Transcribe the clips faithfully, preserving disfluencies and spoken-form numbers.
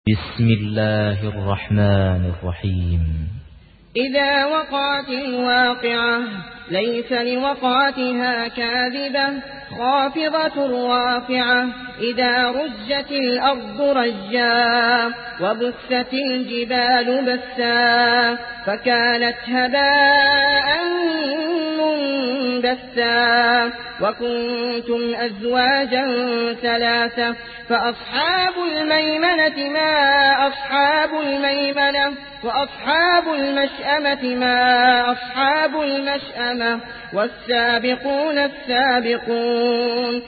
بسم الله الرحمن الرحيم. إذا وقعت الواقعة ليس لوقعتها كاذبة خافضة رافعة إذا رجت الأرض رجا وبست الجبال بسا فكانت هباء منبثا وكنتم أزواجا ثلاثة فأصحاب الميمنة ما أصحاب الميمنة وأصحاب المشأمة ما أصحاب المشأمة والسابقون السابقون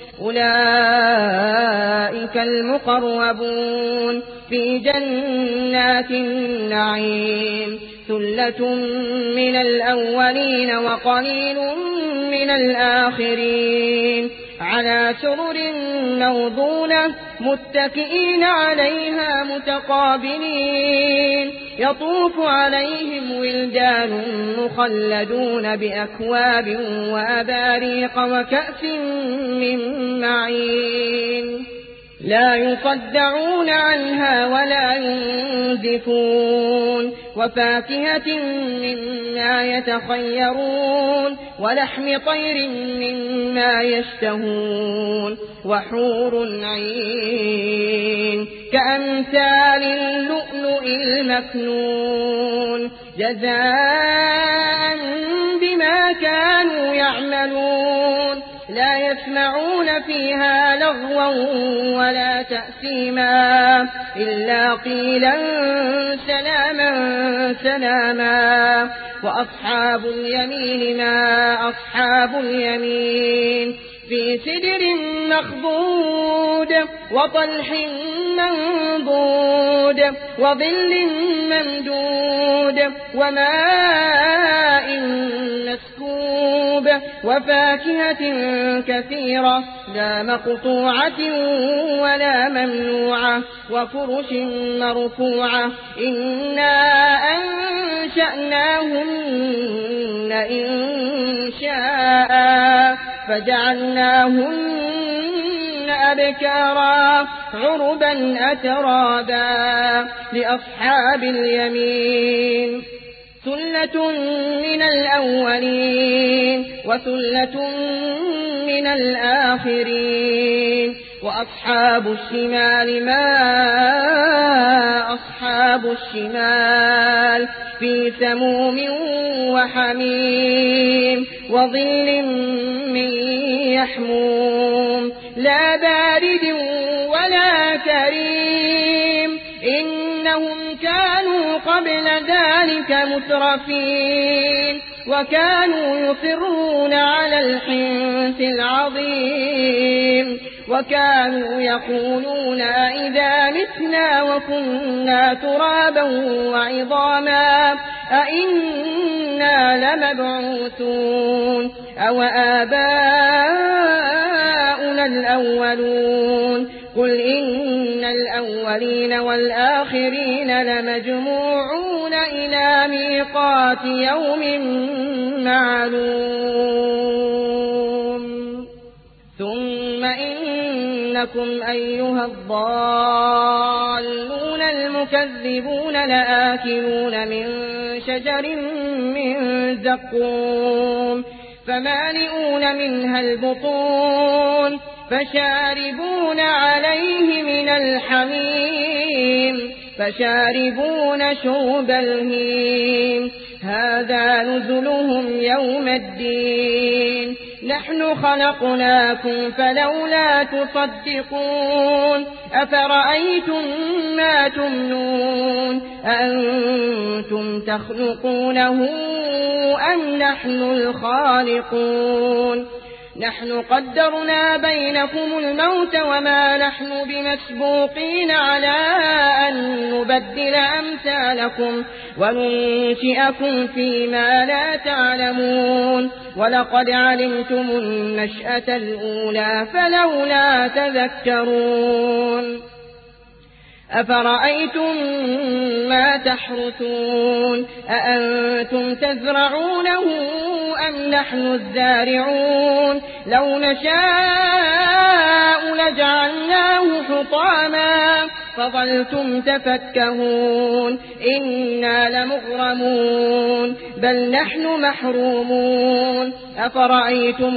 أولئك المقربون في جنات النعيم ثلة من الأولين وقليل من الآخرين على سرر موضونة متكئين عليها متقابلين يطوف عليهم ولدان مخلدون بأكواب وأباريق وكأس من معين لا يصدعون عنها ولا ينزفون وفاكهة مما يتخيرون ولحم طير مما يشتهون وحور عين كأمثال اللؤلؤ المكنون جزاء بما كانوا يعملون لا يسمعون فيها لغوا ولا تأثيما إلا قيلا سلاما سلاما وأصحاب اليمين ما أصحاب اليمين في سدر مخضود وطلح منضود وظل ممدود وماء مسكوب وفاكهة كثيرة لا مقطوعة ولا ممنوعة وفرش مرفوعة إنا أنشأناهن إن شاء فجعلناهن أبكارا عربا أترابا لأصحاب اليمين ثلة من الأولين وثلة من الآخرين وأصحاب الشمال ما أصحاب الشمال في سموم وحميم وظل من يحموم لا بارد ولا كريم إنهم كانوا قبل ذلك مترفين وكانوا يصرون على الحنث العظيم وكانوا يقولون إذا متنا وكنا ترابا وعظاما أئنا لمبعوثون أو آباؤنا الأولون قل إن الأولين والآخرين لمجموعون إلى ميقات يوم معلوم ثم إنكم أيها الضالون المكذبون لآكلون من شجر من زقوم فمالئون منها البطون فشاربون عليه من الحميم فشاربون شرب الهيم هذا نزلهم يوم الدين نحن خلقناكم فلولا تصدقون أفرأيتم ما تمنون أأنتم تخلقونه أم نحن الخالقون نحن قدرنا بينكم الموت وما نحن بمسبوقين على أن نبدل أمثالكم وننشئكم فيما لا تعلمون ولقد علمتم النشأة الأولى فلولا تذكرون أفرأيتم ما تحرثون أأنتم تزرعونه أم نحن الزارعون لو نشاء لجعلناه حطاما فظلتم تفكهون إنا لمغرمون بل نحن محرومون أفرأيتم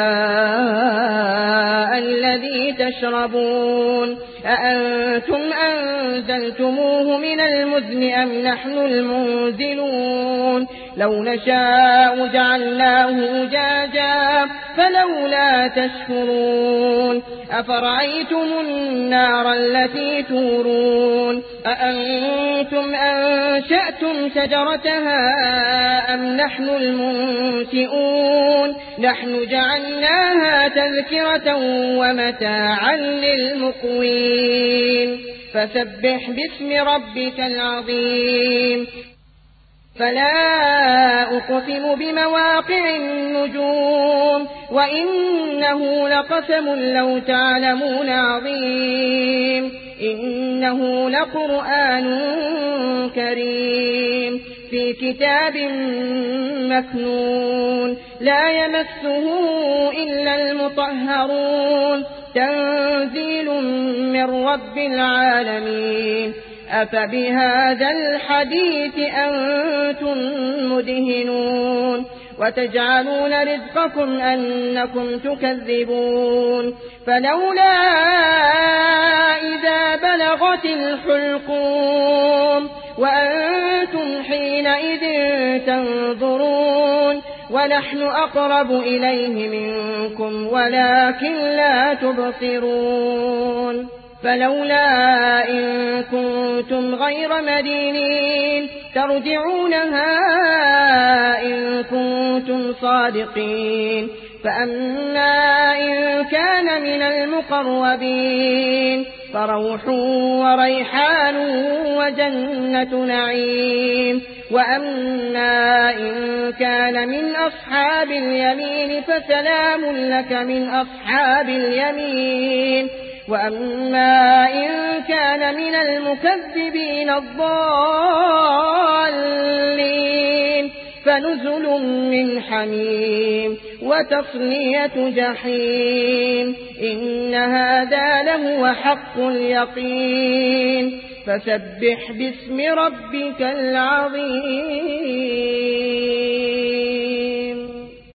الماء الذي تشربون أأنتم أنزلتموه من المزن أم نحن المنزلون لو نشاء جعلناه أجاجا فلولا تشكرون أفرأيتم النار التي تورون أأنتم أنشأتم شجرتها أم نحن المنشئون نحن جعلناها تذكرة ومتاعا للمقوين فسبح باسم ربك العظيم فلا أقسم بمواقع النجوم وإنه لقسم لو تعلمون عظيم إنه لقرآن كريم في كتاب مكنون لا يمسه إلا المطهرون تنزيل من رب العالمين أفبهذا الحديث أنتم مدهنون وتجعلون رزقكم أنكم تكذبون فلولا إذا بلغت الحلقوم وأنتم حينئذ تنظرون ونحن أقرب إليه منكم ولكن لا تبصرون فلولا إن كنتم غير مدينين ترجعونها إن كنتم صادقين فأما إن كان من المقربين فروح وريحان وجنة نعيم وأما إن كان من أصحاب اليمين فسلام لك من أصحاب اليمين وأما إن كان من المكذبين الضالين فنزل من حميم وتصلية جحيم إن هذا لهو حق اليقين فسبح باسم ربك العظيم.